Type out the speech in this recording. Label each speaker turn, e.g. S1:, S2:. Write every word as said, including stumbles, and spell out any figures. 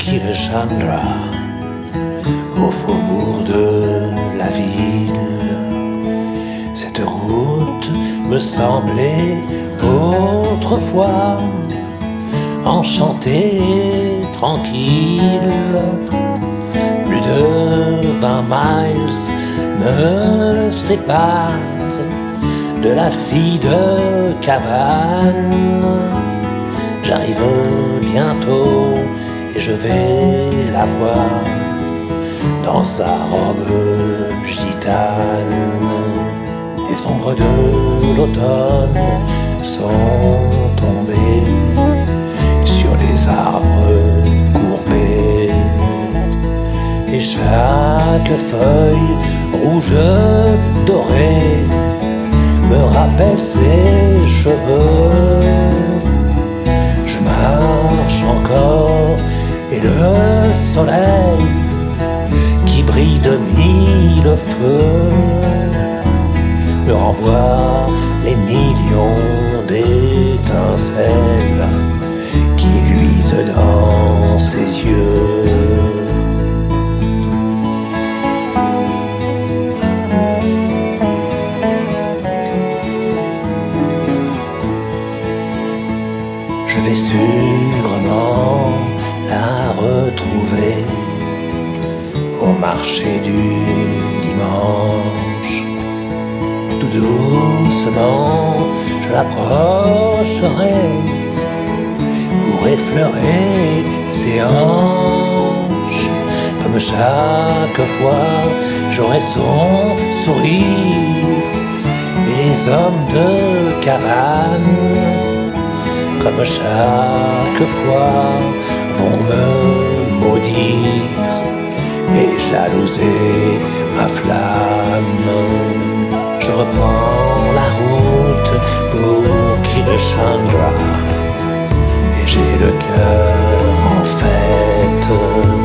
S1: Kileshandra, au faubourg de la ville. Cette route me semblait autrefois enchantée et tranquille. Plus de vingt miles me séparent de la fille de Cabane. J'arrive bientôt et je vais la voir dans sa robe gitane. Les ombres de l'automne sont tombées sur les arbres courbés, et chaque feuille rouge dorée me rappelle ses cheveux. Je marche encore et le soleil qui brille de mille feux me renvoie les millions d'étincelles qui luisent dans ses yeux. Je vais sûrement la retrouver au marché du dimanche. Tout doucement, je l'approcherai pour effleurer ses hanches. Comme chaque fois, j'aurai son sourire et les hommes de Cabane, comme chaque fois, vont me maudire et jalouser ma flamme. Je reprends la route pour Kileshandra et j'ai le cœur en fête.